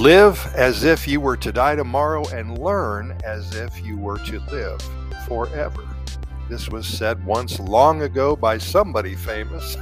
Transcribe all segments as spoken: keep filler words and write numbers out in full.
Live as if you were to die tomorrow and learn as if you were to live forever. This was said once long ago by somebody famous.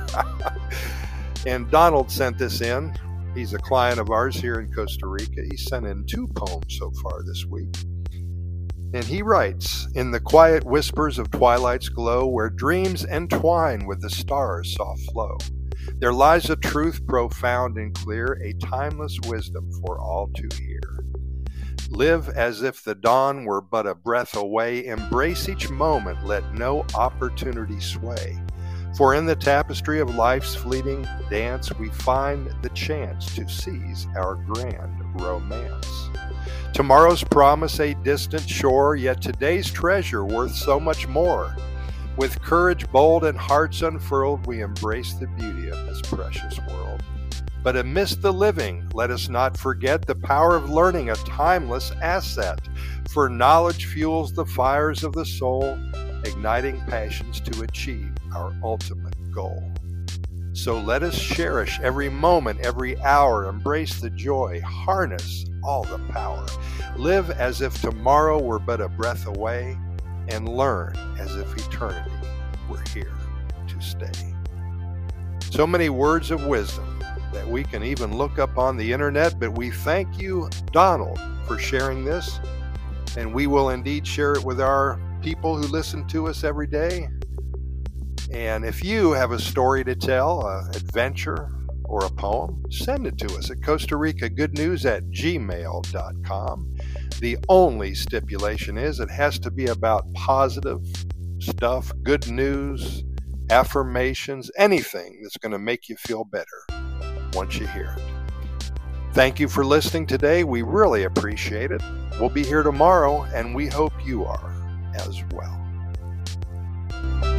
And Donald sent this in. He's a client of ours here in Costa Rica. He sent in two poems so far this week. And he writes, "In the quiet whispers of twilight's glow, where dreams entwine with the stars' soft flow, there lies a truth profound and clear, a timeless wisdom for all to hear. Live as if the dawn were but a breath away. Embrace each moment, let no opportunity sway. For in the tapestry of life's fleeting dance, we find the chance to seize our grand romance. Tomorrow's promise a distant shore, yet today's treasure worth so much more. With courage bold and hearts unfurled, we embrace the beauty of this precious world. But amidst the living, let us not forget the power of learning, a timeless asset. For knowledge fuels the fires of the soul, igniting passions to achieve our ultimate goal. So let us cherish every moment, every hour, embrace the joy, harness all the power. Live as if tomorrow were but a breath away, and learn as if eternity were here to stay." So many words of wisdom that we can even look up on the internet, but we thank you, Donald, for sharing this, and we will indeed share it with our people who listen to us every day. And if you have a story to tell, an adventure, or a poem, send it to us at Costa Rica Good News at gmail dot com. The only stipulation is it has to be about positive stuff, good news, affirmations, anything that's going to make you feel better once you hear it. Thank you for listening today. We really appreciate it. We'll be here tomorrow, and we hope you are as well.